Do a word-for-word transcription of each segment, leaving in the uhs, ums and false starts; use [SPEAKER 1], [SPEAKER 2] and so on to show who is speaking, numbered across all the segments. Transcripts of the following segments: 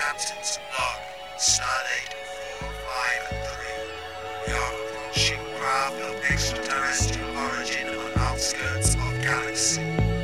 [SPEAKER 1] Captain's log, Stardate four five three. We are approaching craft of extraterrestrial origin on outskirts of galaxy.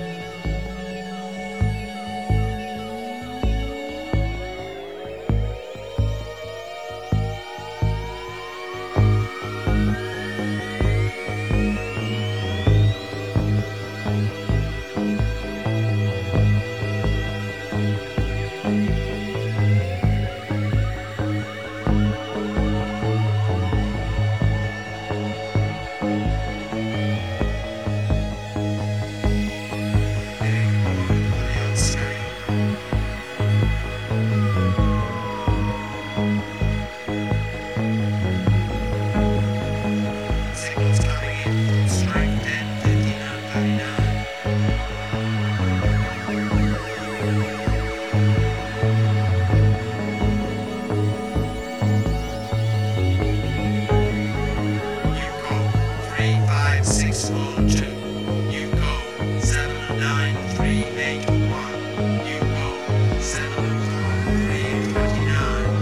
[SPEAKER 1] Six four two. You go seven nine three eight one. You go seven four three twenty nine.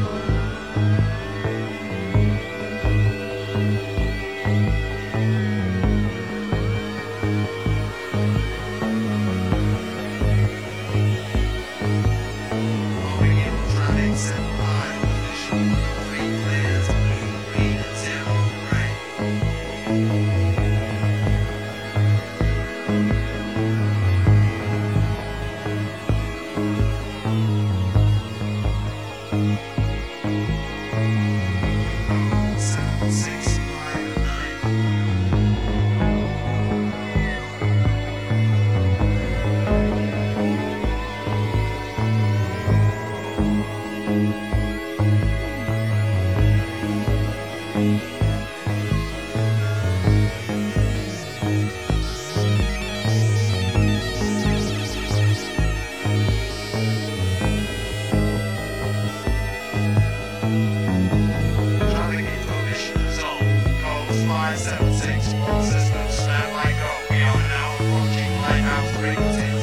[SPEAKER 1] Moving in traffic seven five position. Three clears blue green zero gray. five seven six, all systems stand by go. We are now approaching lighthouse frequencies.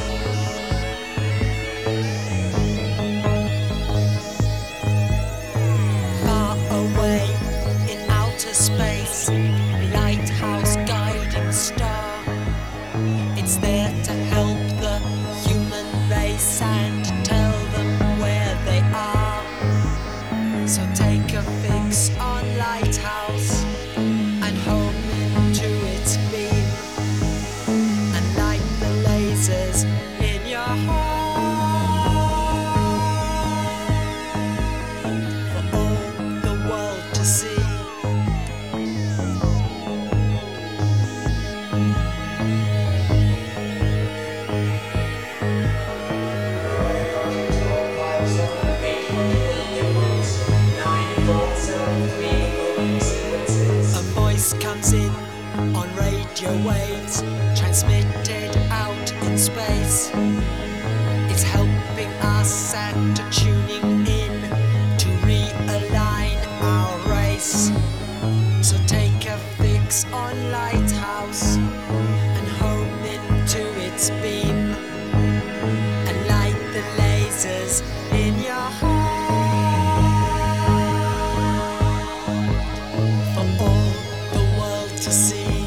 [SPEAKER 2] Far away in outer space, lighthouse guiding star. It's there to help the human race and tell them where they are. So take a fix on lighthouse and home into its beam and light the lasers in your heart for all the world to see. Comes in on radio waves, transmitted out in space. It's helping us and tuning in to realign our race. So take a fix on lighthouse and home into its beam and light the lasers in your heart. To see.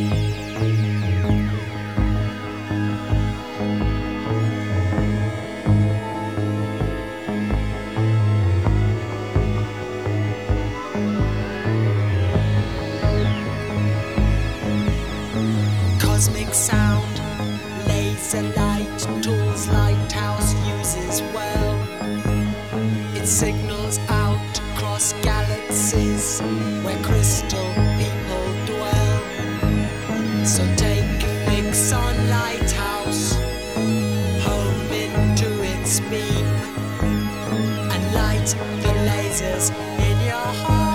[SPEAKER 2] Cosmic sound, laser light, tools lighthouse uses well. It signals out across galaxies where crystal people dwell. So take a fix on lighthouse, home into its beam, and light the lasers in your heart.